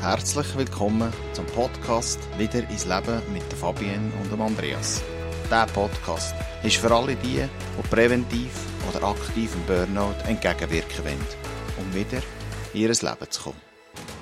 Herzlich willkommen zum Podcast «Wieder ins Leben» mit der Fabienne und dem Andreas. Dieser Podcast ist für alle die präventiv oder aktiv im Burnout entgegenwirken wollen, um wieder in ihr Leben zu kommen.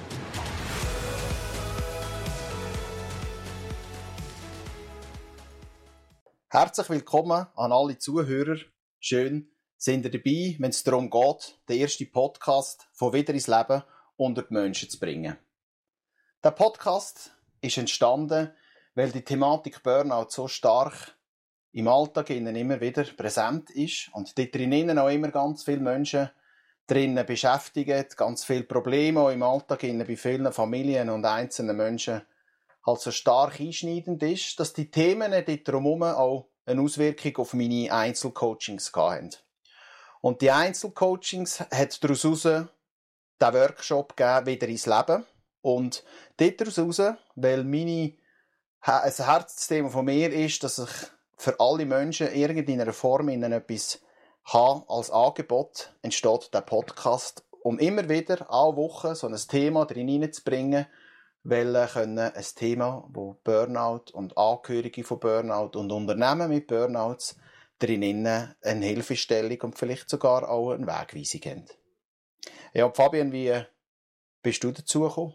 Herzlich willkommen an alle Zuhörer. Schön, sind ihr dabei, wenn es darum geht, den ersten Podcast von «Wieder ins Leben» unter die Menschen zu bringen. Der Podcast ist entstanden, weil die Thematik Burnout so stark im Alltag immer wieder präsent ist und dort drinnen auch immer ganz viele Menschen drinnen beschäftigen, ganz viele Probleme auch im Alltag bei vielen Familien und einzelnen Menschen halt so stark einschneidend ist, dass die Themen dort drumherum auch eine Auswirkung auf meine Einzelcoachings hatten. Und die Einzelcoachings hat daraus den Workshop gegeben, «Wieder ins Leben». Und daraus, weil ein Herzthema von mir ist, dass ich für alle Menschen in irgendeiner Form etwas habe als Angebot, entsteht der Podcast, um immer wieder alle Wochen so ein Thema drin hineinzubringen, weil ein Thema, wo Burnout und Angehörige von Burnout und Unternehmen mit Burnouts drinnen eine Hilfestellung und vielleicht sogar auch eine Wegweisung haben. Ja, Fabienne, wie bist du dazu gekommen?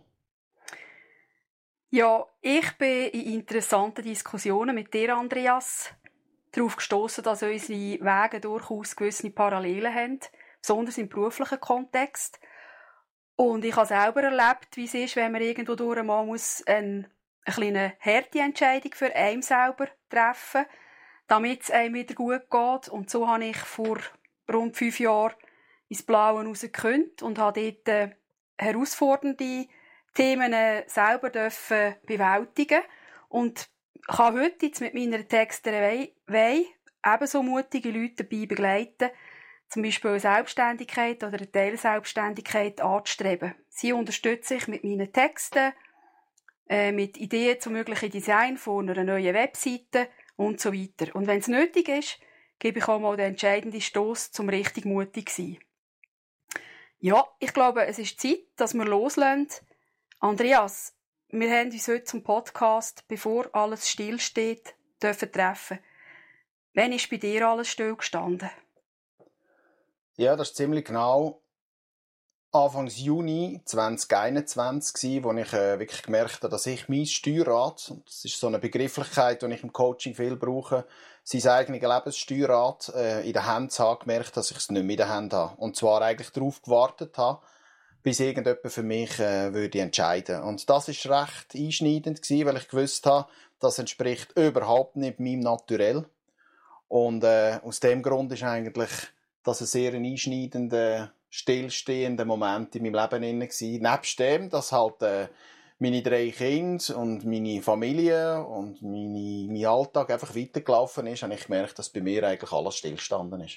Ja, ich bin in interessanten Diskussionen mit dir, Andreas, darauf gestossen, dass unsere Wege durchaus gewisse Parallelen haben, besonders im beruflichen Kontext. Und ich habe selber erlebt, wie es ist, wenn man irgendwo durch mal eine kleine harte Entscheidung für einen selber treffen, damit es einem wieder gut geht. Und so habe ich vor rund 5 Jahren ins Blaue rausgekündigt und habe dort herausfordernde Themen selber bewältigen und kann heute jetzt mit meiner Texterei ebenso mutige Leute dabei begleiten, zum Beispiel eine Selbstständigkeit oder eine Teilselbstständigkeit anzustreben. Sie unterstütze ich mit meinen Texten, mit Ideen zum möglichen Design von einer neuen Webseite und so weiter. Und wenn es nötig ist, gebe ich auch mal den entscheidenden Stoss zum richtig mutig sein. Ja, ich glaube, es ist Zeit, dass wir loslassen. Andreas, wir haben uns heute zum Podcast, bevor alles stillsteht, treffen. Wann ist bei dir alles stillgestanden? Ja, das ist ziemlich genau Anfang Juni 2021, wo ich wirklich gemerkt habe, dass ich mein Steuerrad, und das ist so eine Begrifflichkeit, die ich im Coaching viel brauche, sein eigenes Lebenssteuerrad in der Hand zu haben, gemerkt, dass ich es nicht mehr in der Hand habe. Und zwar eigentlich darauf gewartet habe, bis irgendjemand für mich würde entscheiden. Und das ist recht einschneidend gewesen, weil ich gewusst habe, das entspricht überhaupt nicht meinem Naturell. Und aus dem Grund ist eigentlich das ein sehr einschneidender, stillstehender Moment in meinem Leben gewesen. Nebst dem, dass halt meine 3 Kinder und meine Familie und mein Alltag einfach weitergelaufen ist, habe ich gemerkt, dass bei mir eigentlich alles stillgestanden ist.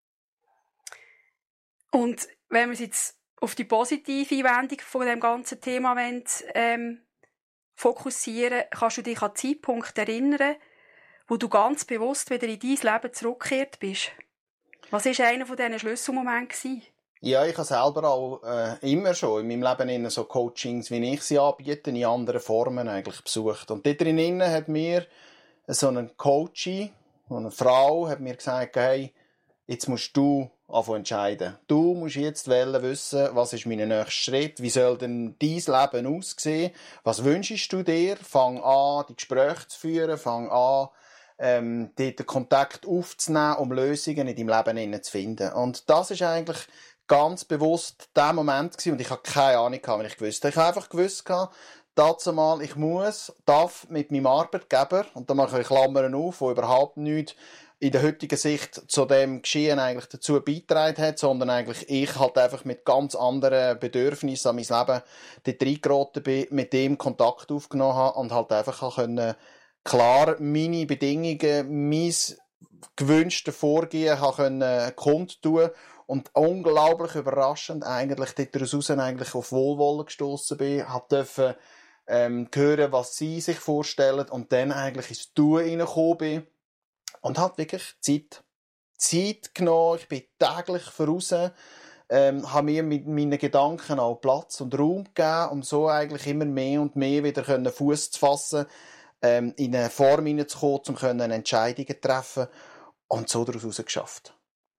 Und wenn wir jetzt auf die positive Wendung von dem ganzen Thema fokussieren, kannst du dich an Zeitpunkt erinnern, wo du ganz bewusst wieder in dein Leben zurückgekehrt bist? Was war einer von diesen Schlüsselmomenten? Ja, ich habe selber auch immer schon in meinem Leben so Coachings, wie ich sie anbiete, in anderen Formen eigentlich besucht. Und dort drinnen hat mir so ein Coachie, eine Frau, hat mir gesagt, hey, jetzt musst du entscheiden. Du musst jetzt wissen, was ist mein nächster Schritt, wie soll denn dein Leben aussehen, was wünschst du dir, fang an, die Gespräche zu führen, fang an, dort den Kontakt aufzunehmen, um Lösungen in deinem Leben zu finden. Und das ist eigentlich ganz bewusst der Moment gewesen, und ich habe keine Ahnung, wenn ich gewusst habe. Ich habe einfach gewusst, dazu mal, ich darf mit meinem Arbeitgeber, und da mache ich Klammern auf, wo überhaupt nichts in der heutigen Sicht zu dem Geschehen eigentlich dazu beigetragen hat, sondern eigentlich ich halt einfach mit ganz anderen Bedürfnissen an mein Leben dort reingeraten bin, mit dem Kontakt aufgenommen habe und halt einfach klar meine Bedingungen, mein gewünschtes Vorgehen kundtun und unglaublich überraschend eigentlich daraus eigentlich auf Wohlwollen gestossen bin, durfte hören, was sie sich vorstellen und dann eigentlich ins Tun reingekommen bin und halt wirklich Zeit genommen. Ich bin täglich voraus habe mir mit meinen Gedanken auch Platz und Raum gegeben, um so eigentlich immer mehr und mehr wieder Fuß zu fassen, in eine Form hineinzukommen, um Entscheidungen zu treffen und so daraus geschafft.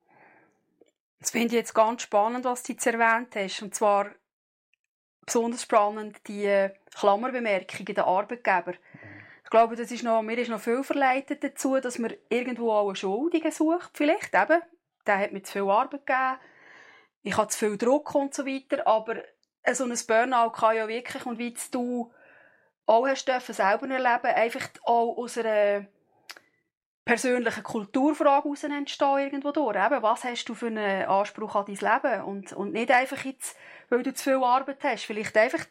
Das finde ich jetzt ganz spannend, was du jetzt erwähnt hast. Und zwar besonders spannend die Klammerbemerkungen der Arbeitgeber. Ich glaube, mir ist noch viel verleitet dazu, dass man irgendwo auch einen Schuldigen sucht. Vielleicht eben. Der hat mir zu viel Arbeit gegeben. Ich habe zu viel Druck und so weiter. Aber so ein Burnout kann ja wirklich, und wie du auch hast dürfen selber erleben, einfach auch aus einer persönlichen Kulturfrage heraus entstehen irgendwo durch. Eben, was hast du für einen Anspruch an dein Leben? Und nicht einfach jetzt, weil du zu viel Arbeit hast. Vielleicht einfach,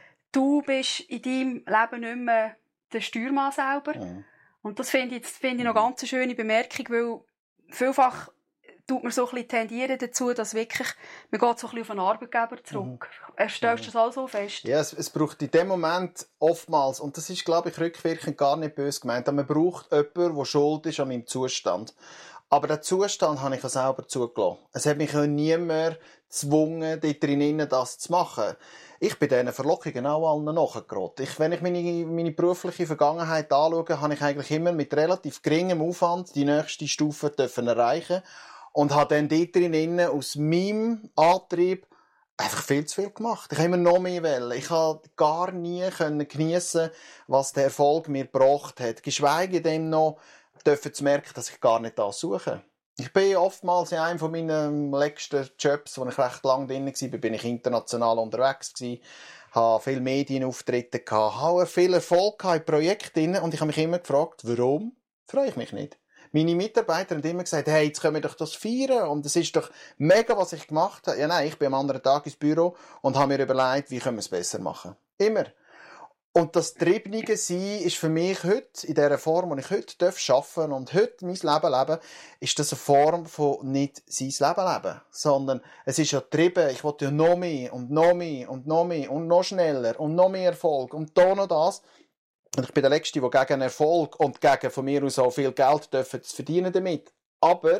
du bist in deinem Leben nicht mehr der Steuermann selber. Mhm. Und das finde ich noch ganz eine schöne Bemerkung, weil vielfach tut man so ein bisschen tendieren dazu, dass wirklich, man geht so ein bisschen auf einen Arbeitgeber zurück. Stellst du das auch so fest? Ja, es braucht in dem Moment oftmals, und das ist, glaube ich, rückwirkend gar nicht böse gemeint, man braucht jemanden, der schuld ist an meinem Zustand. Aber den Zustand habe ich ja selber zugelassen. Es hat mich ja niemand gezwungen, dort drinnen das zu machen. Ich bin diesen Verlockungen auch allen nachgeraten. Wenn ich meine berufliche Vergangenheit anschaue, habe ich eigentlich immer mit relativ geringem Aufwand die nächste Stufe erreichen und habe dann dort drinnen aus meinem Antrieb einfach viel zu viel gemacht. Ich habe immer noch mehr wollen. Ich konnte gar nie geniessen, was der Erfolg mir gebracht hat. Geschweige denn noch zu merken, dass ich gar nicht das suche. Ich bin oftmals in einem meiner letzten Jobs, wo ich recht lange drin war, bin ich international unterwegs gewesen, habe viele Medienauftritte gehabt, habe viel Erfolg in Projekten und ich habe mich immer gefragt, warum freue ich mich nicht? Meine Mitarbeiter haben immer gesagt, hey, jetzt können wir doch das feiern und es ist doch mega, was ich gemacht habe. Ja, nein, ich bin am anderen Tag ins Büro und habe mir überlegt, wie können wir es besser machen. Immer. Und das Triebige Sein ist für mich heute, in dieser Form, die ich heute arbeiten darf und heute mein Leben leben, ist das eine Form von nicht sein Leben leben, sondern es ist ja getrieben, ich will ja noch mehr und noch mehr und noch mehr und noch schneller und noch mehr Erfolg und da noch das. Und ich bin der Letzte, der gegen Erfolg und gegen von mir aus auch viel Geld verdienen damit. Aber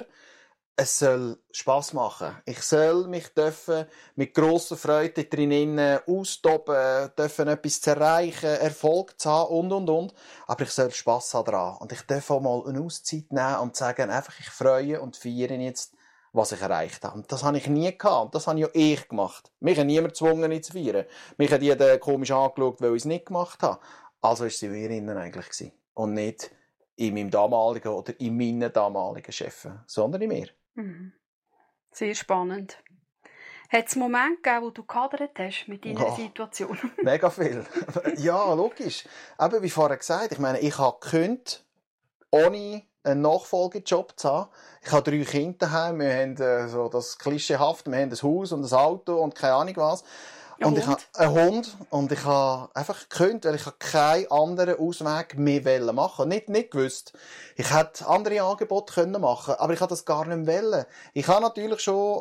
es soll Spass machen. Ich soll mich mit grosser Freude drinnen austoben, etwas zu erreichen, Erfolg zu haben und. Aber ich soll Spass haben daran. Und ich darf auch mal eine Auszeit nehmen und sagen, einfach, ich freue und feiere jetzt, was ich erreicht habe. Und das habe ich nie gehabt. Das habe ja ich gemacht. Mich hat niemand gezwungen, nicht zu feiern. Mich hat jeder komisch angeschaut, weil ich es nicht gemacht habe. Also war es in mir innen eigentlich. Und nicht in meinem damaligen oder in meinen damaligen Chefen, sondern in mir. Mhm. Sehr spannend. Hat es Momente gegeben, wo du gehadert hast mit deiner Situation? Mega viel. Ja, logisch. Aber wie vorher gesagt, ich meine, ich habe gekündigt, ohne einen Nachfolgejob zu haben. Ich habe 3 Kinder daheim. Wir haben so das Klischeehaft, wir haben ein Haus und ein Auto und keine Ahnung was. Und ich habe einen Hund und ich habe einfach gekündigt, weil ich keinen anderen Ausweg mehr machen wollte. Nicht gewusst. Ich hätte andere Angebote machen können, aber ich habe das gar nicht wollen. Ich habe natürlich schon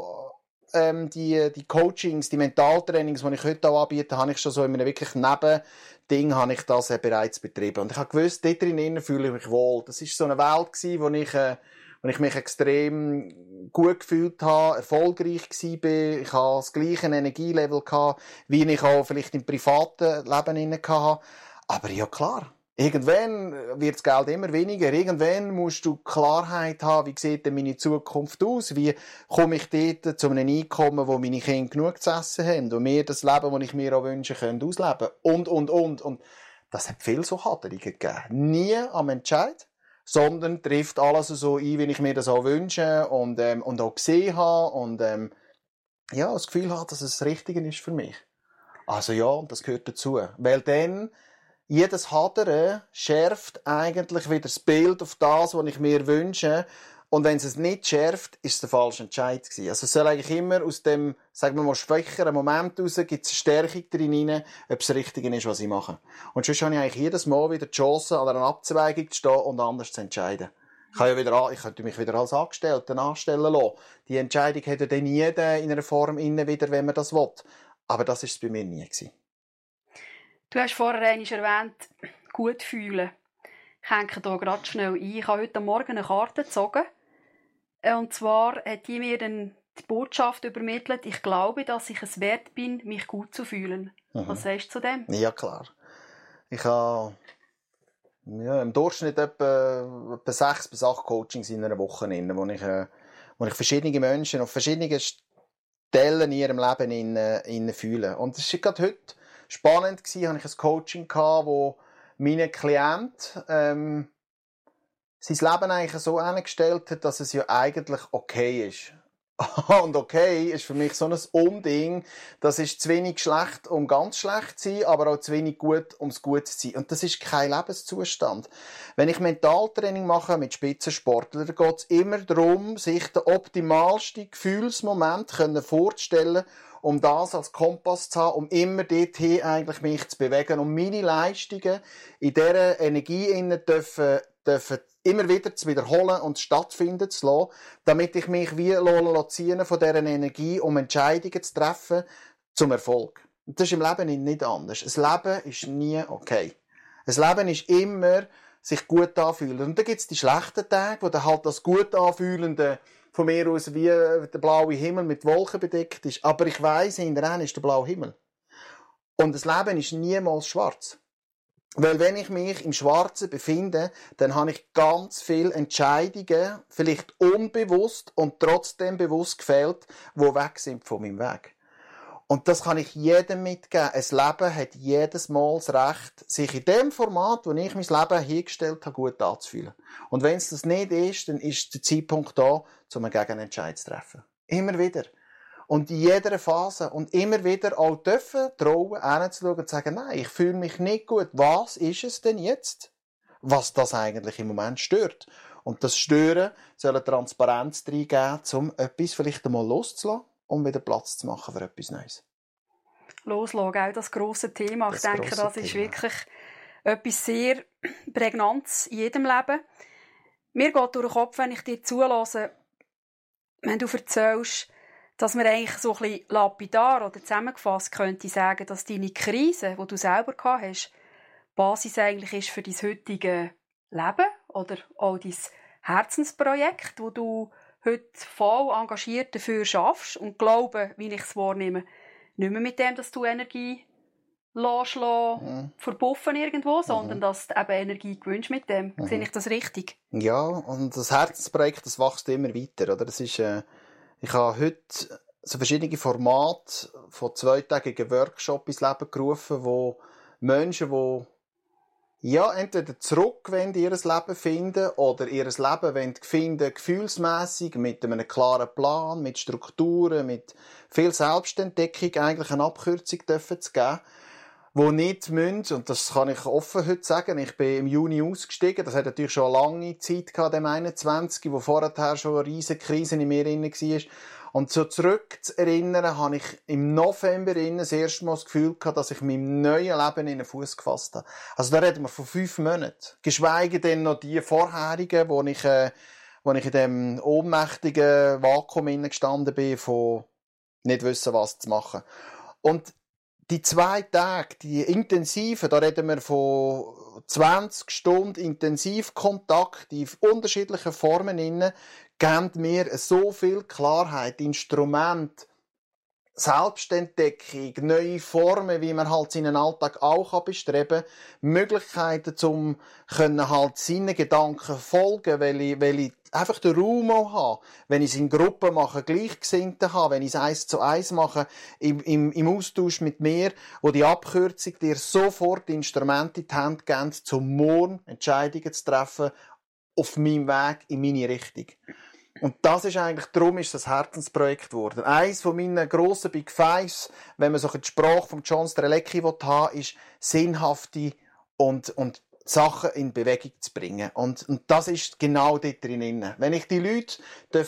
die Coachings, die Mentaltrainings, die ich heute auch anbiete, habe ich schon so in einem wirklich Nebending habe ich das bereits betrieben. Und ich habe gewusst, dort drinnen fühle ich mich wohl. Das war so eine Welt gewesen, wo ich mich extrem gut gefühlt habe, erfolgreich war. Ich hatte das gleiche Energielevel gehabt, wie ich auch vielleicht im privaten Leben hatte. Aber ja klar, irgendwann wird das Geld immer weniger. Irgendwann musst du Klarheit haben, wie sieht denn meine Zukunft aus? Wie komme ich dort zu einem Einkommen, wo meine Kinder genug zu essen haben und mir das Leben, das ich mir auch wünsche, können ausleben. Und das hat viel so Haderungen gegeben. Nie am Entscheid, sondern trifft alles so ein, wie ich mir das auch wünsche und auch gesehen habe und ja, das Gefühl habe, dass es das Richtige ist für mich. Also ja, das gehört dazu. Weil dann jedes Hadern schärft eigentlich wieder das Bild auf das, was ich mir wünsche. Und wenn es nicht schärft, ist es der falsche Entscheid gewesen. Also es soll eigentlich immer aus dem, sagen wir mal, schwächeren Moment raus, gibt es eine Stärkung drin, ob es das Richtige ist, was ich mache. Und sonst habe ich eigentlich jedes Mal wieder die Chance, an einer Abzweigung zu stehen und anders zu entscheiden. Ich könnte mich wieder als Angestellter anstellen lassen. Die Entscheidung hat ja dann jeder in einer Form wieder, wenn man das will. Aber das war es bei mir nie gewesen. Du hast vorher einmal erwähnt, gut fühlen. Ich hänge hier gerade schnell ein. Ich habe heute Morgen eine Karte gezogen. Und zwar hat die mir die Botschaft übermittelt, ich glaube, dass ich es wert bin, mich gut zu fühlen. Was sagst du zu dem? Ja, klar. Ich habe im Durchschnitt etwa 6 bis 8 Coachings in einer Woche, wo ich verschiedene Menschen auf verschiedenen Stellen in ihrem Leben fühle. Und es war gerade heute spannend, habe ich ein Coaching gehabt, wo mein Klient sein Leben eigentlich so eingestellt hat, dass es ja eigentlich okay ist. Und okay ist für mich so ein Unding. Das ist zu wenig schlecht, um ganz schlecht zu sein, aber auch zu wenig gut, um es gut zu sein. Und das ist kein Lebenszustand. Wenn ich Mentaltraining mache mit Spitzensportlern, dann geht es immer darum, sich den optimalsten Gefühlsmoment vorzustellen, um das als Kompass zu haben, um immer dorthin eigentlich mich zu bewegen, um meine Leistungen in dieser Energie dürfen immer wieder zu wiederholen und stattfinden zu lassen, damit ich mich wie ziehen von dieser Energie, um Entscheidungen zu treffen zum Erfolg. Und das ist im Leben nicht anders. Ein Leben ist nie okay. Ein Leben ist immer sich gut anfühlen. Und dann gibt es die schlechten Tage, wo dann halt das gut anfühlende von mir aus wie der blaue Himmel mit Wolken bedeckt ist. Aber ich weiss, hinterher ist der blaue Himmel. Und das Leben ist niemals schwarz. Weil wenn ich mich im Schwarzen befinde, dann habe ich ganz viele Entscheidungen, vielleicht unbewusst und trotzdem bewusst gefällt, die weg sind von meinem Weg. Und das kann ich jedem mitgeben. Ein Leben hat jedes Mal das Recht, sich in dem Format, wo ich mein Leben hingestellt habe, gut anzufühlen. Und wenn es das nicht ist, dann ist der Zeitpunkt da, um einen Gegenentscheid zu treffen. Immer wieder. Und in jeder Phase. Und immer wieder auch dürfen, trauen, hinzuschauen und zu sagen, nein, ich fühle mich nicht gut. Was ist es denn jetzt, was das eigentlich im Moment stört? Und das Stören soll eine Transparenz reingeben, um etwas vielleicht einmal loszulassen, um wieder Platz zu machen für etwas Neues. Loslassen, auch das grosse Thema. Ich denke, das ist wirklich etwas sehr Prägnantes in jedem Leben. Mir geht durch den Kopf, wenn ich dir zulasse, wenn du erzählst, dass man eigentlich so ein bisschen lapidar oder zusammengefasst könnte sagen, dass deine Krise, die du selber gehabt hast, Basis eigentlich ist für dein heutige Leben oder auch dein Herzensprojekt, wo du heute voll engagiert dafür schaffst und glaube, wie ich es wahrnehme, nicht mehr mit dem, dass du Energie verpuffen irgendwo, sondern dass du eben Energie gewünscht mit dem. Sehe ich das richtig? Ja, und das Herzensprojekt, das wächst immer weiter, oder? Das ist, ich habe heute so verschiedene Formate von 2-tägigen Workshop ins Leben gerufen, wo Menschen, die entweder zurück in ihr Leben finden oder ihr Leben finden, gefühlsmässig, mit einem klaren Plan, mit Strukturen, mit viel Selbstentdeckung eigentlich eine Abkürzung dürfen zu geben, wo nicht müssen, und das kann ich offen heute sagen, ich bin im Juni ausgestiegen, das hat natürlich schon eine lange Zeit gehabt, dem 21, wo vorher schon eine riesige Krise in mir drin war. Und so zurück zu erinnern, habe ich im November das erste Mal das Gefühl gehabt, dass ich meinem neuen Leben in den Fuß gefasst habe. Also da reden wir von 5 Monaten. Geschweige denn noch die vorherigen, wo ich in dem ohnmächtigen Vakuum gestanden bin, von nicht wissen, was zu machen. Und die 2 Tage, die intensiven, da reden wir von 20 Stunden Intensivkontakt in unterschiedlichen Formen inne, geben mir so viel Klarheit, Instrumente, Selbstentdeckung, neue Formen, wie man halt seinen Alltag auch bestreben kann, Möglichkeiten zum können halt seinen Gedanken folgen, weil ich einfach den Raum auch habe, wenn ich es in Gruppen mache, Gleichgesinnte habe, wenn ich es 1:1 mache, im Austausch mit mir, wo die Abkürzung dir sofort Instrumente in die Hand geben, zum morgen Entscheidungen zu treffen, auf meinem Weg, in meine Richtung. Und das ist eigentlich, darum ist das Herzensprojekt geworden. Eines von meinen grossen Big Fives, wenn man so die Sprache von John Strelecki haben will, ist sinnhafte und Sachen in Bewegung zu bringen. Und das ist genau dort drin. Wenn ich die Leute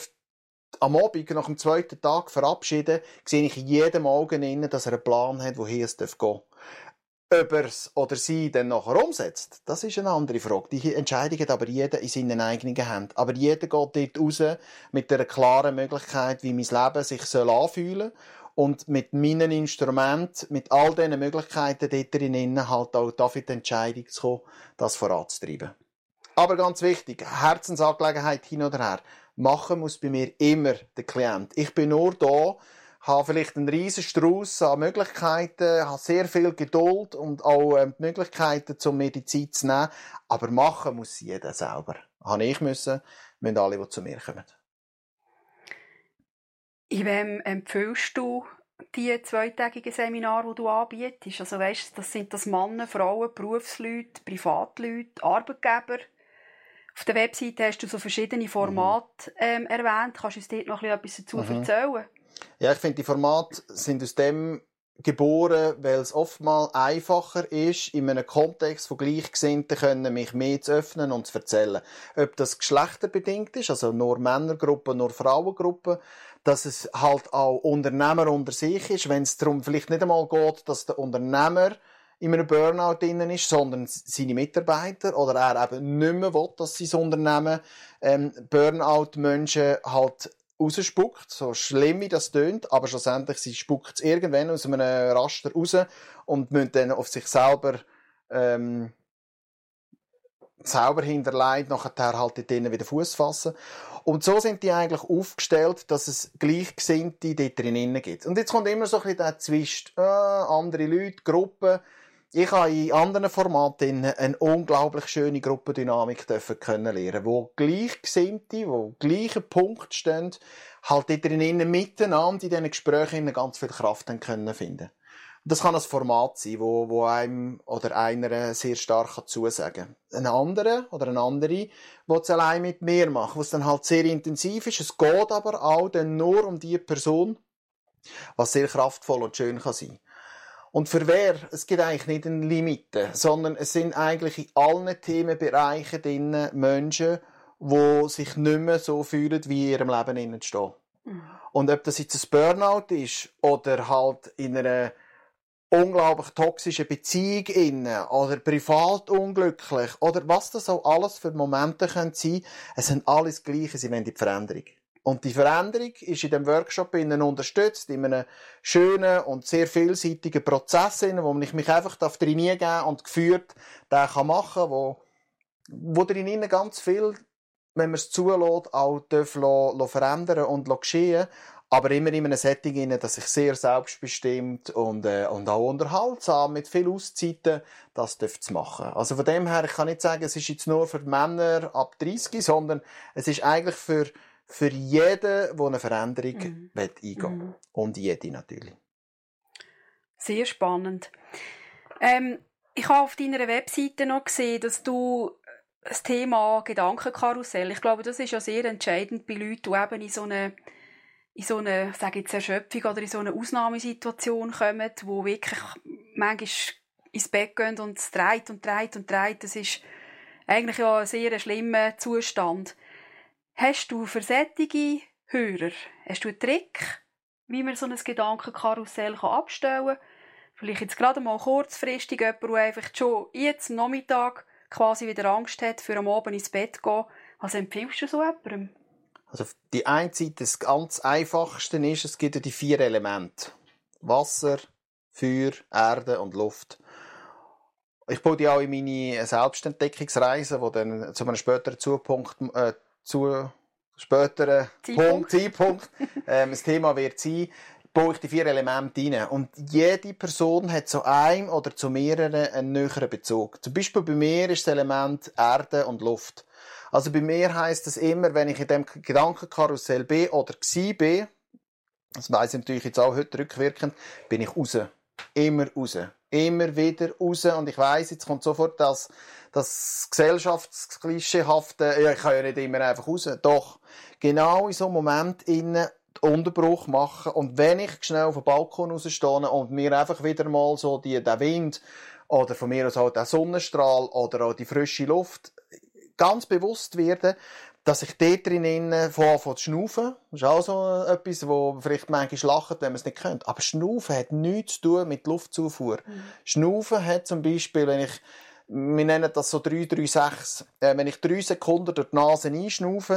am Abend nach dem 2. Tag verabschiede, sehe ich in jedem Augen, dass er einen Plan hat, wohin es gehen darf. Ob er es oder sie dann nachher umsetzt, das ist eine andere Frage. Die Entscheidung hat aber jeder in seinen eigenen Händen. Aber jeder geht dort raus mit einer klaren Möglichkeit, wie mein Leben sich anfühlen soll. Und mit meinen Instrumenten, mit all diesen Möglichkeiten dort drinnen halt auch dafür die Entscheidung zu kommen, das voranzutreiben. Aber ganz wichtig, Herzensangelegenheit hin oder her. Machen muss bei mir immer der Klient. Ich bin nur da, habe vielleicht einen riesen Strauss an Möglichkeiten, habe sehr viel Geduld und auch die Möglichkeiten, um mir die Zeit zu nehmen. Aber machen muss jeder selber. Habe ich müssen alle, die zu mir kommen. In wem empfiehlst du die 2-tägigen Seminare, die du anbietest? Also weißt, das sind Männer, Frauen, Berufsleute, Privatleute, Arbeitgeber. Auf der Webseite hast du so verschiedene Formate erwähnt. Kannst du uns dort noch etwas dazu erzählen? Ja, ich finde, die Formate sind aus dem geboren, weil es oftmals einfacher ist, in einem Kontext von Gleichgesinnten können mich mehr zu öffnen und zu erzählen. Ob das geschlechterbedingt ist, also nur Männergruppen, nur Frauengruppen, dass es halt auch Unternehmer unter sich ist, wenn es darum vielleicht nicht einmal geht, dass der Unternehmer in einem Burnout drin ist, sondern seine Mitarbeiter oder er eben nicht mehr will, dass sein Unternehmen Burnout-Menschen halt rausspuckt, so schlimm wie das tönt, aber schlussendlich sie spuckt es irgendwann aus einem Raster raus und müssen dann auf sich selber selber hinterlegt, nachher halt dort drinnen wieder Fuß fassen. Und so sind die eigentlich aufgestellt, dass es Gleichgesinnte dort drinnen gibt. Und jetzt kommt immer so ein bisschen der Zwist, andere Leute, Gruppen. Ich habe in anderen Formaten eine unglaublich schöne Gruppendynamik kennenlernen, wo Gleichgesinnte, wo gleichen Punkt stehen, halt dort drinnen miteinander in diesen Gesprächen ganz viel Kraft können finden. Das kann ein Format sein, wo einem oder einer sehr stark zusagen kann. Ein anderer oder eine andere, der es allein mit mir macht, wo es dann halt sehr intensiv ist. Es geht aber auch dann nur um die Person, was sehr kraftvoll und schön kann sein. Und für wer? Es gibt eigentlich nicht eine Limite, sondern es sind eigentlich in allen Themenbereichen drin Menschen, die sich nicht mehr so fühlen, wie in ihrem Leben stehen. Und ob das jetzt ein Burnout ist oder halt in einer unglaublich toxische Beziehung inne oder privat unglücklich oder was das auch alles für Momente können sein, es sind alles Gleiche, sie wollen die Veränderung. Und die Veränderung ist in dem Workshop unterstützt, in einem schönen und sehr vielseitigen Prozess, wo ich mich einfach trainieren darf und geführt machen kann, wo drinnen ganz viel, wenn man es zulässt, auch verändern und geschehen. Aber immer in einem Setting, dass ich sehr selbstbestimmt und auch unterhaltsam mit viel Auszeiten das zu machen. Also von dem her, ich kann nicht sagen, es ist jetzt nur für Männer ab 30, sondern es ist eigentlich für jeden, der eine Veränderung eingehen will. Und jede natürlich. Sehr spannend. Ich habe auf deiner Webseite noch gesehen, dass du das Thema Gedankenkarussell, ich glaube, das ist ja sehr entscheidend bei Leuten, die eben in so eine, sage ich jetzt, Erschöpfung oder in so eine Ausnahmesituation kommen, wo wirklich manchmal ins Bett gehen und es dreht und dreht und dreht. Das ist eigentlich ja ein sehr schlimmer Zustand. Hast du für solche Hörer, hast du einen Trick, wie man so ein Gedankenkarussell abstellen kann? Vielleicht jetzt gerade mal kurzfristig jemand, der einfach schon jetzt am Nachmittag quasi wieder Angst hat, für am Abend ins Bett zu gehen. Was empfiehlst du so jemandem? Also auf die eine Seite das ganz Einfachste ist, es gibt ja die 4 Elemente. Wasser, Feuer, Erde und Luft. Ich baue die auch in meine Selbstentdeckungsreise, die dann zu einem späteren Zeitpunkt das Thema wird sein, baue ich die 4 Elemente rein. Und jede Person hat zu einem oder zu mehreren einen näheren Bezug. Zum Beispiel bei mir ist das Element Erde und Luft. Also bei mir heisst es immer, wenn ich in dem Gedankenkarussell bin oder bin, das weiss ich natürlich jetzt auch heute rückwirkend, bin ich raus. Immer raus. Immer wieder raus. Und ich weiss, jetzt kommt sofort das gesellschaftsklischeehafte, ja, ich kann ja nicht immer einfach raus. Doch, genau in so einem Moment den Unterbruch machen. Und wenn ich schnell auf den Balkon rausstehe und mir einfach wieder mal so der Wind oder von mir aus auch der Sonnenstrahl oder auch die frische Luft ganz bewusst werden, dass ich dort drinnen anfange zu schnaufen. Das ist auch so etwas, wo vielleicht manchmal lachen, wenn man es nicht kennt. Aber Schnaufen hat nichts zu tun mit Luftzufuhr. Schnaufen hat zum Beispiel, wir nennen das so 3-3-6, wenn ich 3 Sekunden durch die Nase einschnaufe,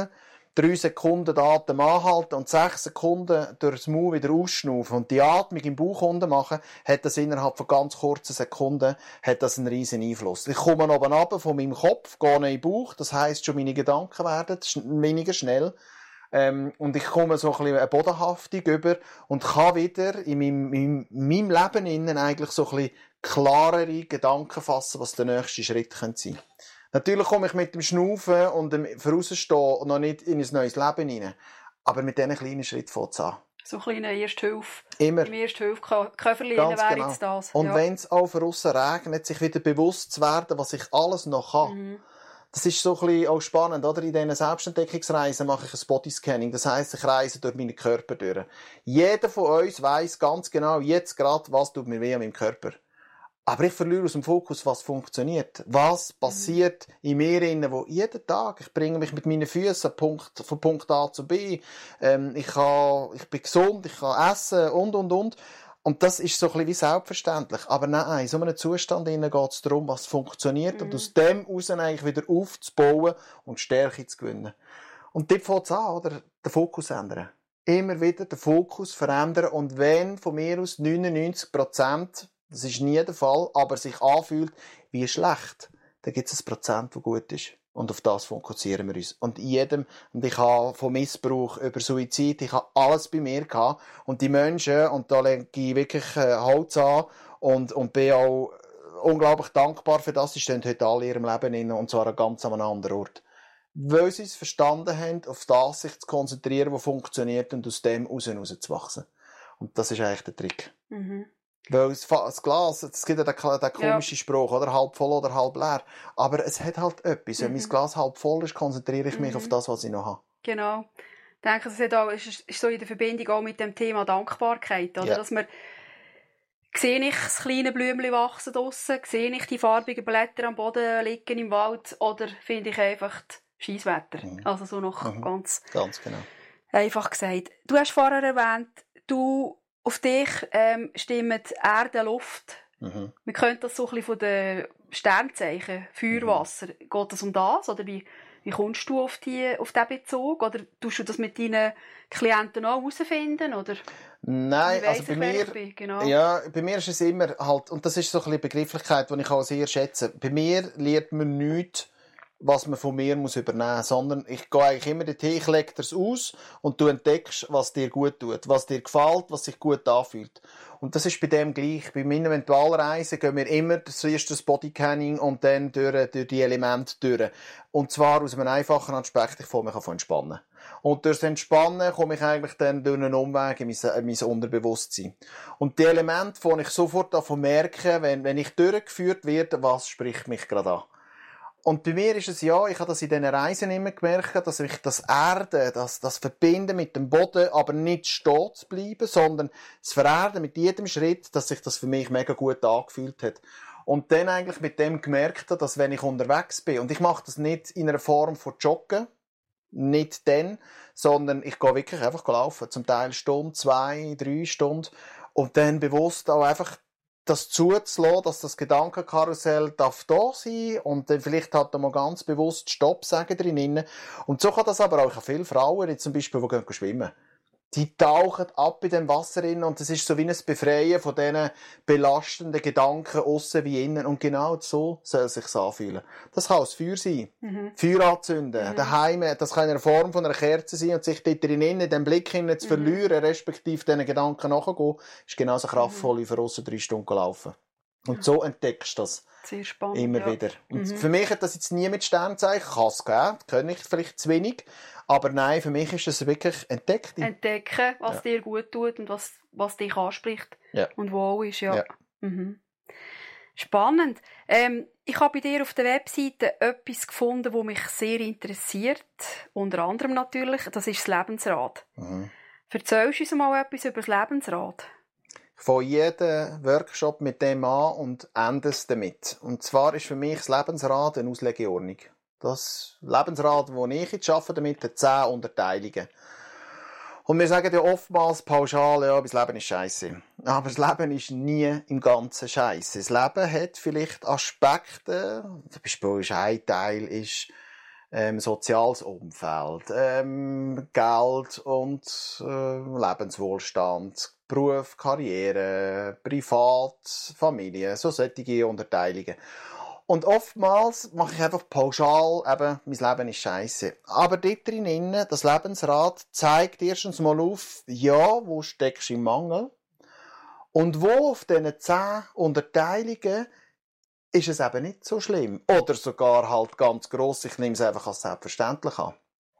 3 Sekunden den Atem anhalten und 6 Sekunden durch das Maul wieder ausschnaufen und die Atmung im Bauch unten machen, hat das innerhalb von ganz kurzen Sekunden hat das einen riesen Einfluss. Ich komme oben runter von meinem Kopf, gehe in den Bauch, das heisst schon meine Gedanken werden weniger schnell. Und ich komme so ein bisschen eine Bodenhaftung über und kann wieder in meinem Leben innen eigentlich so ein bisschen klarere Gedanken fassen, was der nächste Schritt sein könnte. Natürlich komme ich mit dem Schnaufen und dem Vorausstehen noch nicht in ein neues Leben hinein. Aber mit diesen kleinen Schritten fängt es an. So eine kleine Ersthilfe. Immer. Im Ersthilfe-Köfferchen wäre genau. jetzt das. Und ja. wenn es auch von aussen regnet, sich wieder bewusst zu werden, was ich alles noch kann. Mhm. Das ist so ein bisschen auch spannend, oder? In diesen Selbstentdeckungsreisen mache ich ein Bodyscanning. Das heisst, ich reise durch meinen Körper durch. Jeder von uns weiss ganz genau, jetzt gerade, was tut mir weh an meinem Körper. Aber ich verliere aus dem Fokus, was funktioniert. Was passiert in mir innen, wo jeden Tag, ich bringe mich mit meinen Füßen von Punkt A zu B. Ich bin gesund, ich kann essen und. Und das ist so ein bisschen wie selbstverständlich. Aber nein, in so einem Zustand geht es darum, was funktioniert und aus dem heraus eigentlich wieder aufzubauen und Stärke zu gewinnen. Und dort fängt es an, oder? Den Fokus ändern. Immer wieder den Fokus verändern und wenn von mir aus 99%, das ist nie der Fall, aber sich anfühlt wie schlecht, dann gibt es ein Prozent, das gut ist. Und auf das fokussieren wir uns. Und ich habe von Missbrauch über Suizid, ich habe alles bei mir gehabt. Und die Menschen, und da lege ich wirklich Holz an und bin auch unglaublich dankbar für das, sie stehen heute alle in ihrem Leben in, und zwar an ganz einem anderen Ort. Weil sie es verstanden haben, auf das sich zu konzentrieren, was funktioniert und aus dem rauszuwachsen. Und das ist eigentlich der Trick. Mhm. Weil das Glas, es gibt ja den komischen Spruch, oder? Halb voll oder halb leer. Aber es hat halt etwas. Wenn mein Glas halb voll ist, konzentriere ich mich auf das, was ich noch habe. Genau. Ich denke, das ist so in der Verbindung auch mit dem Thema Dankbarkeit, oder? Ja. Dass man, sehe ich das kleine Blümchen wachsen draussen, sehe ich die farbigen Blätter am Boden liegen im Wald, oder finde ich einfach Scheisswetter? Also so noch ganz genau. Einfach gesagt. Du hast vorher erwähnt, auf dich stimmen Erde, Luft. Man könnte das so ein bisschen von den Sternzeichen, Feuer, Wasser. Geht das um das? Oder wie kommst du auf diesen Bezug? Oder tust du das mit deinen Klienten auch herausfinden? Oder nein, also bei mir, genau. Ja, bei mir ist es immer halt, und das ist so ein bisschen Begrifflichkeit, die ich auch sehr schätze. Bei mir lernt man nichts, was man von mir muss übernehmen muss, sondern ich gehe eigentlich immer dorthin, ich lege das aus und du entdeckst, was dir gut tut, was dir gefällt, was sich gut anfühlt. Und das ist bei dem gleich. Bei meinen Eventualreisen gehen wir immer zuerst das Bodycanning und dann durch die Elemente durch. Und zwar aus einem einfachen Aspekt, ich fange mich an zu entspannen. Und durch das Entspannen komme ich eigentlich dann durch einen Umweg in mein Unterbewusstsein. Und die Elemente, die ich sofort davon merke, wenn ich durchgeführt werde, was spricht mich gerade an. Und bei mir ist es ja, ich habe das in diesen Reisen immer gemerkt, dass ich das Erden, das Verbinden mit dem Boden, aber nicht stehen zu bleiben, sondern das Vererden mit jedem Schritt, dass sich das für mich mega gut angefühlt hat. Und dann eigentlich mit dem gemerkt habe, dass wenn ich unterwegs bin, und ich mache das nicht in einer Form von Joggen, nicht dann, sondern ich gehe wirklich einfach laufen, zum Teil Stunde, 2, 3 Stunden, und dann bewusst auch einfach das zuzulassen, dass das Gedankenkarussell da sein darf und dann vielleicht halt mal ganz bewusst Stopp sagen drinnen. Und so kann das aber auch viele Frauen, die zum Beispiel, die gehen schwimmen. Die tauchen ab in dem Wasser rein und es ist so wie ein Befreien von diesen belastenden Gedanken aussen wie innen. Und genau so soll es sich anfühlen. Das kann das Feuer sein. Feuer anzünden. Daheim, das kann in der Form von einer Kerze sein und sich dort drinnen, den Blick hinein zu verlieren, respektive diesen Gedanken nachzugehen, ist genauso kraftvoll wie für aussen 3 Stunden laufen. Und so entdeckst du das. Sehr spannend, immer wieder. Und für mich hat das jetzt nie mit Sternzeichen, kann es geben, kann ich vielleicht zu wenig, aber nein, für mich ist es wirklich entdecken, was dir gut tut und was dich anspricht und wo auch ist, ja. Spannend. Ich habe bei dir auf der Webseite etwas gefunden, das mich sehr interessiert, unter anderem natürlich, das ist das Lebensrad. Erzählst du uns mal etwas über das Lebensrad? Ich fange jeden Workshop mit dem an und ende es damit. Und zwar ist für mich das Lebensrad eine Auslegeordnung. Das Lebensrad, das ich jetzt arbeite, damit hat 10 Unterteilungen. Und wir sagen ja oftmals pauschal, ja, das Leben ist scheisse. Aber das Leben ist nie im Ganzen scheisse. Das Leben hat vielleicht Aspekte, zum Beispiel ist ein Teil, soziales Umfeld, Geld und Lebenswohlstand, Beruf, Karriere, Privat, Familie, so solche Unterteilungen. Und oftmals mache ich einfach pauschal, eben, mein Leben ist scheisse. Aber dort drinnen, das Lebensrad zeigt erstens mal auf, ja, wo steckst du im Mangel? Und wo auf diesen 10 Unterteilungen ist es eben nicht so schlimm. Oder sogar halt ganz gross, ich nehme es einfach als selbstverständlich an.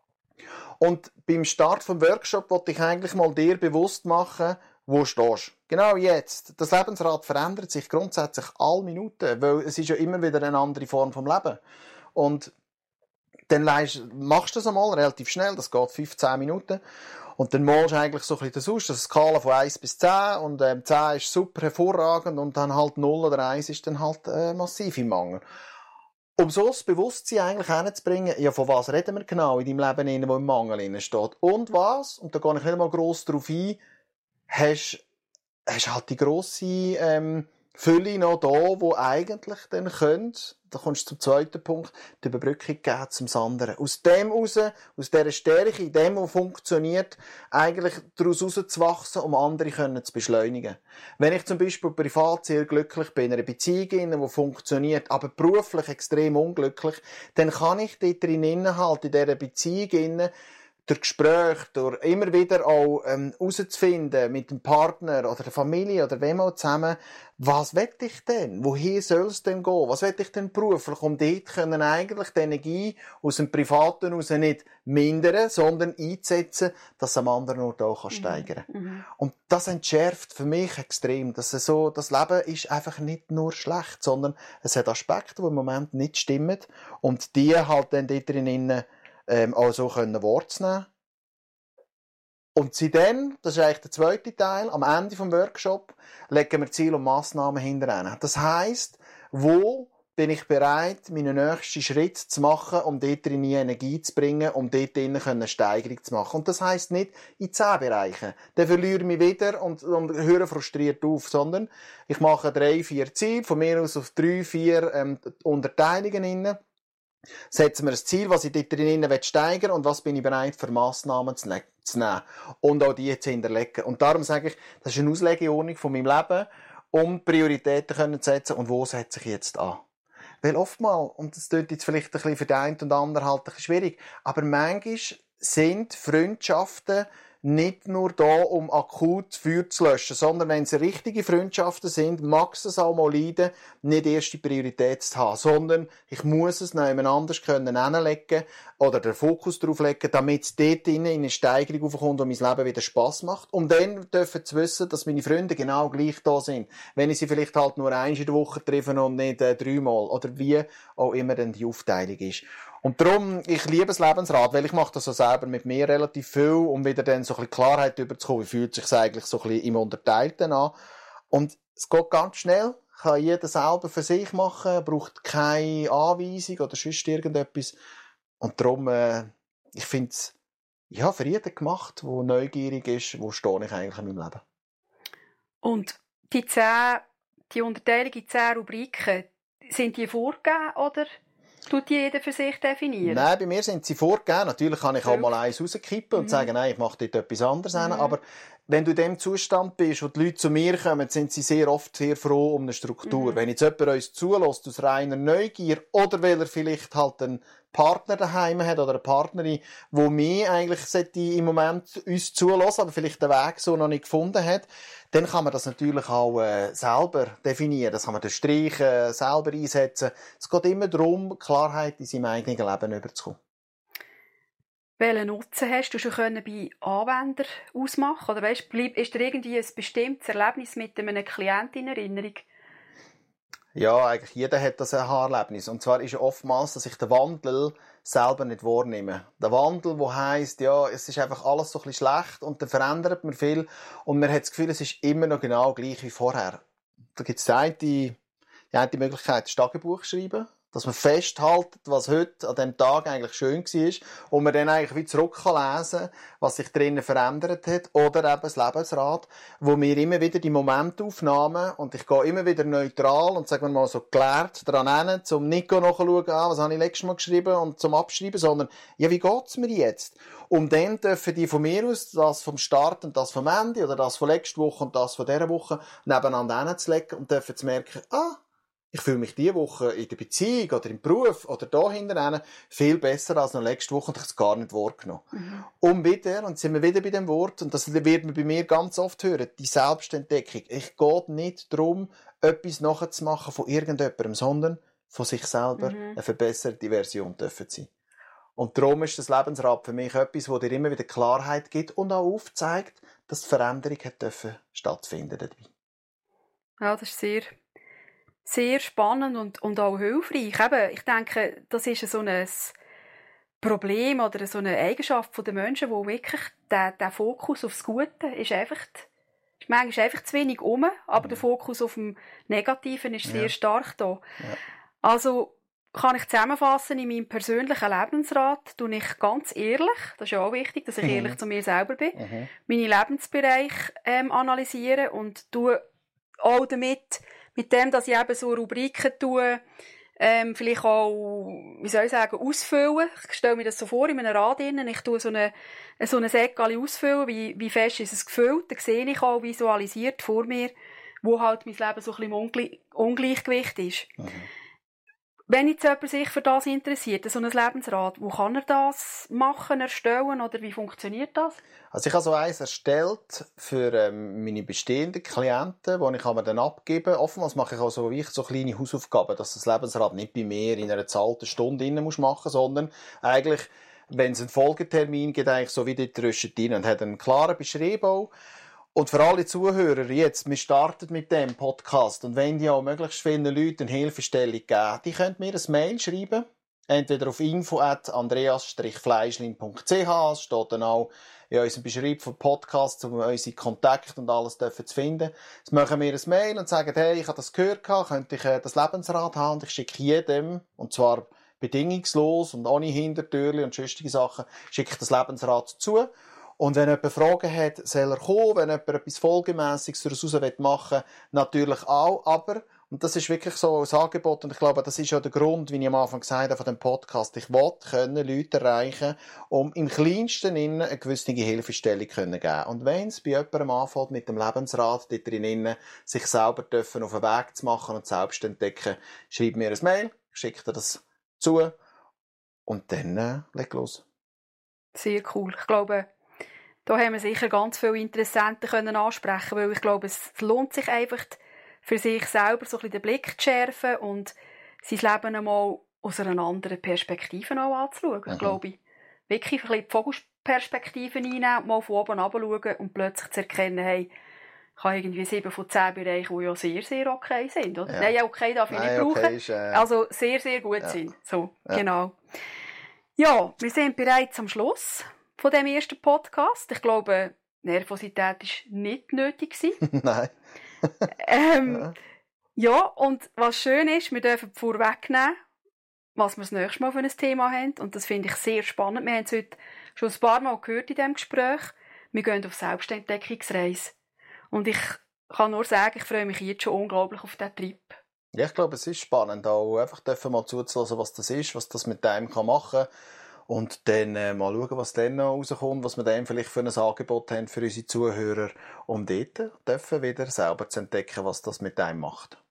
Und beim Start vom Workshop wollte ich eigentlich mal dir bewusst machen, wo stehst du. Genau jetzt. Das Lebensrad verändert sich grundsätzlich alle Minuten, weil es ist ja immer wieder eine andere Form vom Leben. Und dann machst du das einmal relativ schnell, das geht 15 Minuten. Und dann malst du eigentlich so ein bisschen das aus, das ist eine Skala von 1 bis 10 und 10 ist super hervorragend und dann halt 0 oder 1 ist dann halt massiv im Mangel. Um so das Bewusstsein eigentlich hinzubringen, ja, von was reden wir genau in deinem Leben, wo im Mangel steht. Und was, und da gehe ich nicht mal gross drauf ein, hast halt die grosse Fülle noch da, wo eigentlich dann könnt, da kommst du zum zweiten Punkt, die Überbrückung geben zum anderen. Aus dem raus, aus dieser Stärke, in dem, was funktioniert, eigentlich daraus rauszuwachsen, um andere zu beschleunigen. Wenn ich zum Beispiel privat sehr glücklich bin, in einer Beziehung, die funktioniert, aber beruflich extrem unglücklich, dann kann ich dort drin halt in dieser Beziehung durch Gespräche, durch immer wieder auch herauszufinden mit dem Partner oder der Familie oder wem auch zusammen, was will ich denn? Wohin soll es denn gehen? Was will ich denn beruflich? Um dort können eigentlich die Energie aus dem Privaten heraus nicht mindern, sondern einzusetzen, dass es am anderen Ort auch steigern kann. Und das entschärft für mich extrem, dass es so, das Leben ist einfach nicht nur schlecht, sondern es hat Aspekte, die im Moment nicht stimmen und die halt dann dort drinnen auch so Wort zu nehmen. Und seitdem, das ist eigentlich der zweite Teil, am Ende des Workshops, legen wir Ziele und Massnahmen hinterher. Das heisst, wo bin ich bereit, meinen nächsten Schritt zu machen, um dort in Energie zu bringen, um dort eine Steigerung zu machen. Und das heisst nicht in 10 Bereichen. Dann verliere ich mich wieder und höre frustriert auf, sondern ich mache 3, 4 Ziele, von mir aus auf 3, 4 Unterteilungen hin. Setzen wir ein Ziel, was ich dort drinnen steigern will und was bin ich bereit für Massnahmen zu nehmen und auch die zu hinterlegen. Und darum sage ich, das ist eine Auslegeordnung von meinem Leben, um Prioritäten zu setzen und wo setze ich jetzt an. Weil oftmals, und das klingt jetzt vielleicht ein bisschen für den einen und anderen halt ein bisschen schwierig, aber manchmal sind Freundschaften nicht nur da, um akut Feuer zu löschen, sondern wenn es richtige Freundschaften sind, mag es auch mal leiden, nicht erste Priorität zu haben, sondern ich muss es noch jemand anders hinlegen oder den Fokus darauf legen, damit es dort in eine Steigerung aufkommt und mein Leben wieder Spass macht. Und dann dürfen sie wissen, dass meine Freunde genau gleich da sind, wenn ich sie vielleicht halt nur einmal in der Woche treffe und nicht 3-mal oder wie auch immer dann die Aufteilung ist. Und darum, ich liebe das Lebensrad, weil ich mache das so selber mit mir relativ viel, um wieder dann so ein bisschen Klarheit überzukommen, wie fühlt sich eigentlich so ein bisschen im Unterteilten an. Und es geht ganz schnell, kann jeder selber für sich machen, braucht keine Anweisung oder sonst irgendetwas. Und darum, ich finde es, ja, für jeden gemacht, der neugierig ist, wo stehe ich eigentlich in meinem Leben. Und die Unterteilung in 10 Rubriken, sind die vorgegeben oder tut jeder für sich definieren? Nein, bei mir sind sie vorgegeben. Natürlich kann ich auch mal eins rauskippen und sagen, nein, ich mache dort etwas anderes hin. Aber wenn du in dem Zustand bist, wo die Leute zu mir kommen, sind sie sehr oft sehr froh um eine Struktur. Wenn jetzt jemand uns zulässt aus reiner Neugier oder weil er vielleicht halt einen Partner daheim hat oder eine Partnerin, wo mir eigentlich im Moment uns zulassen, aber vielleicht den Weg so noch nicht gefunden hat, dann kann man das natürlich auch selber definieren. Das kann man streichen, selber einsetzen. Es geht immer darum, Klarheit in seinem eigenen Leben überzukommen. Welchen Nutzen hast du schon bei Anwendern ausmachen? Oder weißt, ist dir irgendwie ein bestimmtes Erlebnis mit einem Klienten in Erinnerung? Ja, eigentlich jeder hat das Aha-Erlebnis. Und zwar ist es oftmals, dass ich den Wandel selber nicht wahrnehme. Der Wandel, der heisst, ja, es ist einfach alles so ein bisschen schlecht und dann verändert man viel und man hat das Gefühl, es ist immer noch genau gleich wie vorher. Da gibt es die eine Möglichkeit, das Tagebuch schreiben. dass man festhaltet, was heute an diesem Tag eigentlich schön war und man dann eigentlich wie zurück kann lesen, was sich drinnen verändert hat. Oder eben das Lebensrad, wo wir immer wieder die Momentaufnahmen und ich gehe immer wieder neutral und sagen wir mal so gelehrt daran hin, zum Nico nachschauen, was habe ich letztes Mal geschrieben und zum Abschreiben, sondern ja, wie geht's mir jetzt? Und dann dürfen die von mir aus, das vom Start und das vom Ende oder das von letzter Woche und das von dieser Woche nebeneinander hinzulegen und dürfen zu merken, ich fühle mich diese Woche in der Beziehung oder im Beruf oder da hinten viel besser als noch letzte Woche und ich habe es gar nicht wahrgenommen. Mhm. Und sind wir wieder bei dem Wort, und das wird man bei mir ganz oft hören, die Selbstentdeckung. Ich gehe nicht darum, etwas nachzumachen von irgendjemandem, sondern von sich selber eine verbesserte Version dürfen sein. Und darum ist das Lebensrad für mich etwas, das dir immer wieder Klarheit gibt und auch aufzeigt, dass die Veränderung stattfinden dabei. Ja, das ist sehr spannend und auch hilfreich. Eben, ich denke, das ist so ein Problem oder so eine Eigenschaft der Menschen, wo wirklich der Fokus aufs Gute ist manchmal einfach zu wenig aber der Fokus auf dem Negativen ist sehr stark da. Ja. Also kann ich zusammenfassen, in meinem persönlichen Lebensrat tue ich ganz ehrlich, das ist ja auch wichtig, dass ich ehrlich zu mir selber bin, meine Lebensbereiche analysieren und tue auch mit dem, dass ich eben so Rubriken tue, vielleicht auch, ausfüllen. Ich stelle mir das so vor, in einem Rad innen. Ich tue so eine Säckchen ausfüllen. Wie fest ist es gefüllt? Dann sehe ich auch visualisiert vor mir, wo halt mein Leben so ein bisschen im Ungleichgewicht ist. Wenn jetzt jemand sich für das interessiert, so ein Lebensrad, wo kann er das machen, erstellen oder wie funktioniert das? Also ich habe so eins erstellt für meine bestehenden Klienten, die ich mir dann abgeben. Oftmals mache ich auch so kleine Hausaufgaben, dass das Lebensrad nicht bei mir in einer zahlten Stunde machen muss, sondern eigentlich, wenn es einen Folgetermin gibt, eigentlich so wie dort rüstet rein und hat einen klaren Beschrieb auch. Und für alle Zuhörer jetzt, wir starten mit dem Podcast und wenn die auch möglichst vielen Leuten eine Hilfestellung geben, die könnt mir ein Mail schreiben, entweder auf info@andreas-fleischlin.ch, es steht dann auch in unserem Beschreib vom Podcast, um unsere Kontakte und alles zu finden. Jetzt machen wir ein Mail und sagen, hey, ich habe das gehört, könnte ich das Lebensrad haben und ich schicke jedem, und zwar bedingungslos und ohne Hintertürchen und sonstige Sachen, schicke ich das Lebensrad zu. Und wenn jemand Fragen hat, soll er kommen. Wenn jemand etwas Folgemässiges daraus machen will, natürlich auch. Aber, und das ist wirklich so ein Angebot, und ich glaube, das ist ja der Grund, wie ich am Anfang gesagt habe von dem Podcast, ich will Leute erreichen, um im Kleinsten eine gewisse Hilfestellung zu geben. Und wenn es bei jemandem anfängt, mit dem Lebensrat dort drinnen, sich selber dürfen auf den Weg zu machen und selbst entdecken, schreib mir ein Mail, schick dir das zu und dann leg los. Sehr cool. Ich glaube, da haben wir sicher ganz viele Interessenten ansprechen, weil ich glaube, es lohnt sich einfach für sich selber so ein bisschen den Blick zu schärfen und sein Leben einmal aus einer anderen Perspektive anzuschauen. Ich glaube, wirklich ein bisschen die Vogelperspektive einnehmen, mal von oben herabschauen und plötzlich zu erkennen, hey, ich habe irgendwie 7 von 10 Bereiche, die ja sehr, sehr okay sind. Oder? Ja. Nein, okay darf ich nicht brauchen. Okay ist, also sehr, sehr gut sind. So, genau. Ja, wir sind bereits am Schluss von dem ersten Podcast. Ich glaube, Nervosität war nicht nötig. Nein. Ja, und was schön ist, wir dürfen vorwegnehmen, was wir das nächste Mal für ein Thema haben. Und das finde ich sehr spannend. Wir haben es heute schon ein paar Mal gehört in diesem Gespräch. Wir gehen auf Selbstentdeckungsreise. Und ich kann nur sagen, ich freue mich jetzt schon unglaublich auf diesen Trip. Ja, ich glaube, es ist spannend, auch einfach mal zuzulassen, was das ist, was das mit einem machen kann. Und dann mal schauen, was dann noch rauskommt, was wir dann vielleicht für ein Angebot haben für unsere Zuhörer, um dort dürfen wieder selber zu entdecken, was das mit einem macht.